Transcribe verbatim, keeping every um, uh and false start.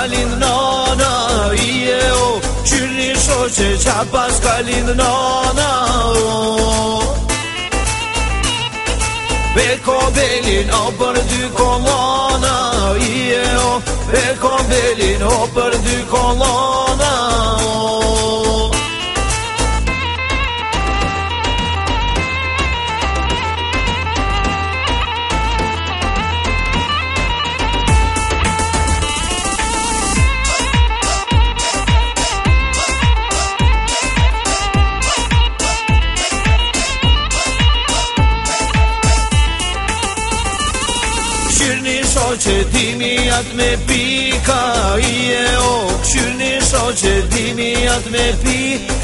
kalin nana Ije o qyrni shoqe qa pas kalin nana Beko belin o për dy kolona Ije o beko belin o për dy kolona Qyrni shoqe dimi atë me pika Ije o qyrni shoqe dimi atë me pika